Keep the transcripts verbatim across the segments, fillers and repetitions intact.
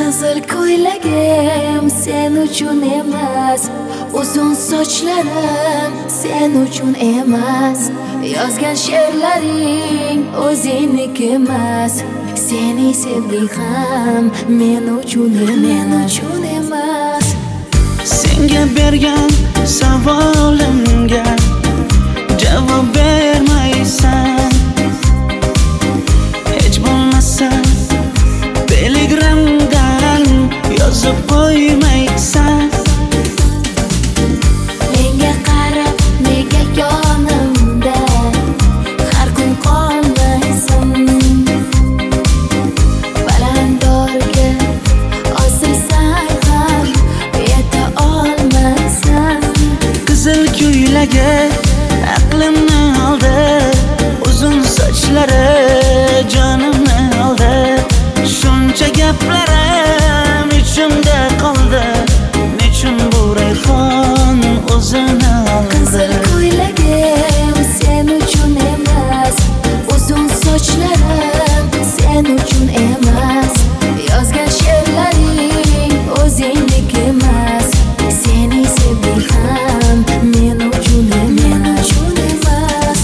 Qizil ko'ylagim sen uchun emas, uzun sochlarim sen uchun emas, yozgan she'rlaring o'zingniki emas, seni sevdik ham men uchun men uchun emas. Senga bergan savolimga javob bermaysan, hech bo'lmasa telegramdan yozib qo'ymaysan. Menga qarab nega yonimda har kun qolmaysan, balandorga osilsang ham yeta olmaysan. Qizil ko'ylagi aqlimni oldi, uzun sochlari jonimni oldi, shuncha gaplarim ichimda qoldi, nechun bu rayhon o'zini oldi. Qizil ko'ylagim sen uchun emas, uzun sochlarim sen uchun emas, yozgan she'rlaring o'zingniki emas, seni sevdik ham men uchun men uchun emas.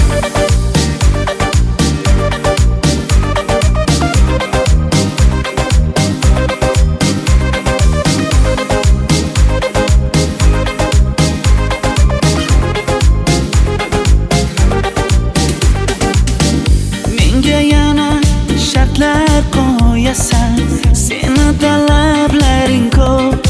Menga yana shartlar qo'yasan, seni talablaring ko'p.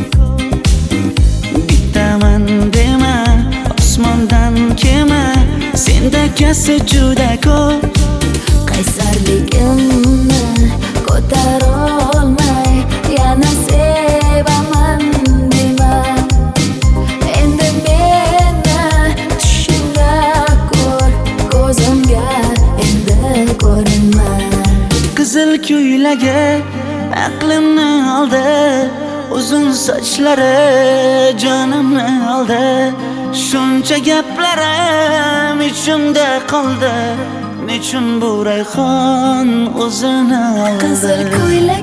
Bittaman dema, osmondan kema, sendakasi juda ko'p. Qaysarligimni ko'tarolmay yana sevaman dema, endi meni tushingda ko'r, ko'zimga endi ko'rinma. Qizil ko'ylagi aqlimni oldi, uzun sochlari jonimni oldi, shuncha gaplarim ichimda qoldi, nechun bu rayhon o'zini oldi. Qizil ko'ylagim